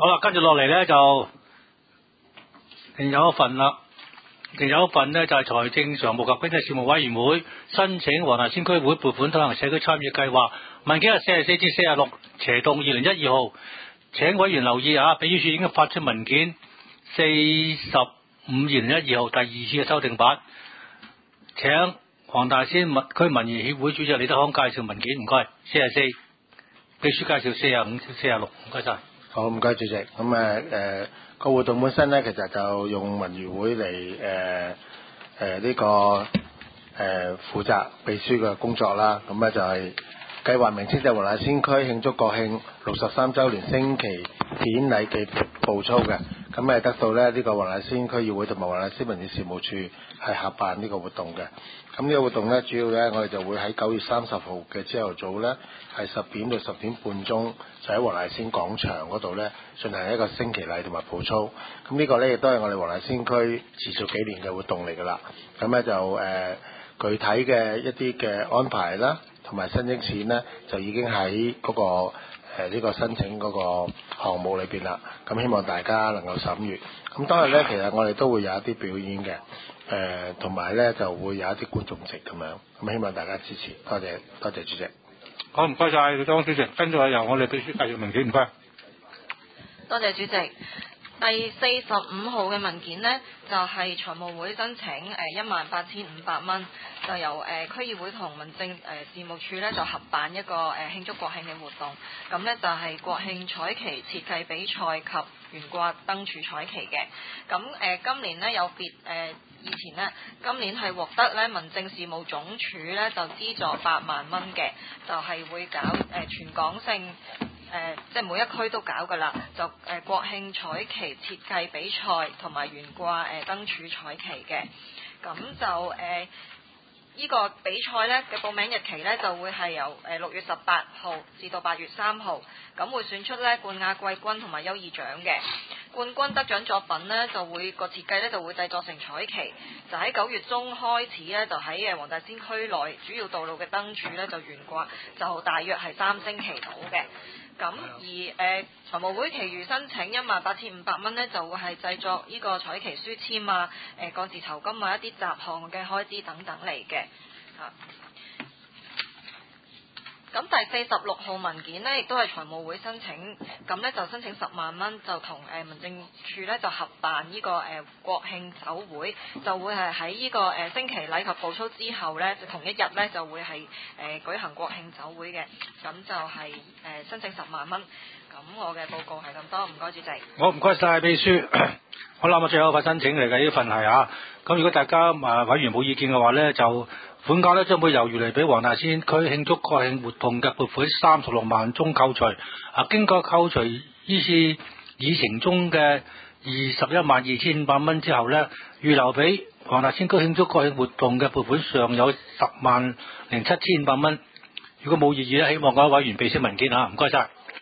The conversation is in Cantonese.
好啦，跟住落嚟咧就另有一份啦，另有一份呢，就係財政常務及經濟事務委員會申請黃大仙區會撥款推行社區參與計劃，文件係44至46斜洞2012號，請委員留意啊，秘書處已經發出文件45/2012號第二次嘅修訂版，請黃大仙區民誼協會主席李德康介紹文件，唔該。44，秘書介紹45至46，唔該晒。 好，唔該主席。咁個活動本身咧，其實就用民誼會嚟呢個負責秘書嘅工作啦。咁咧就係計劃名稱就係黃大仙區慶祝國慶63週年升旗典禮暨步操嘅。咁得到咧呢個黃大仙區議會同埋黃大仙民政事務處係合辦呢個活動嘅。咁呢個活動咧，主要咧我哋就會喺9月30號嘅朝頭早咧，係10點到10點半鐘，就喺黃大仙廣場嗰度咧進行一個升旗禮同埋步操。咁呢個咧亦都係我哋黃大仙區持續幾年嘅活動嚟㗎啦。咁咧就具體嘅一啲嘅安排啦，同埋申請錢咧，就已經喺嗰個呢個申請嗰個項目裏邊啦。咁希望大家能夠審閱。咁當日咧，其實我哋都會有一啲表演嘅。同埋咧就會有一啲觀眾席咁樣，咁希望大家支持，多謝主席。 好，唔該晒，李德康主席，跟住係由我哋秘書介紹文件，唔該。 多謝主席。第45號嘅文件呢，就係財務會申請18,500蚊，就由區議會同民政事務處呢，就合辦一個慶祝國慶嘅活動。咁呢，就係國慶彩旗設計比賽及懸掛燈柱彩旗嘅。咁今年呢，有別以前呢，今年係獲得呢民政事務總署呢，就資助8萬蚊嘅，就係會搞全港性。即係每一區都搞㗎啦，就國慶彩旗設計比賽同埋懸掛燈柱彩旗嘅，咁就呢個比賽呢嘅報名日期呢，就會係由6月18號至到8月3號，咁會選出呢冠亞季軍同埋優異獎嘅。冠軍得獎作品呢，就會個設計呢就會製作成彩旗，就喺9月中開始呢，就喺黃大仙區內主要道路嘅燈柱呢，就懸掛，就大約係3星期到嘅。咁而財務會其餘申請18,500蚊呢，就會係製作呢個彩旗書籤啊、幹事酬金啊、一啲雜項嘅開支等等嚟嘅。咁第46號文件呢，亦都係財務會申請，咁呢就申請10萬蚊，就同民政處呢就合辦呢個國慶酒會，就會係喺呢個升旗禮及步操之後呢，就同一日呢就會係舉行國慶酒會嘅，咁就係申請10萬蚊。咁我嘅報告係咁多，唔該主席。 好，唔該晒秘書。好啦，我最後一份申請嚟嘅呢份係啊，咁如果大家委員冇意見嘅話呢，就款額呢將會由預嚟俾黃大仙區慶祝國慶活動嘅撥款36萬中扣除，經過扣除依次議程中嘅212500蚊之後呢，預留俾黃大仙區慶祝國慶活動嘅撥款尚有107500蚊。如果冇異議呢，希望各位委員備悉文件嚇，唔該晒。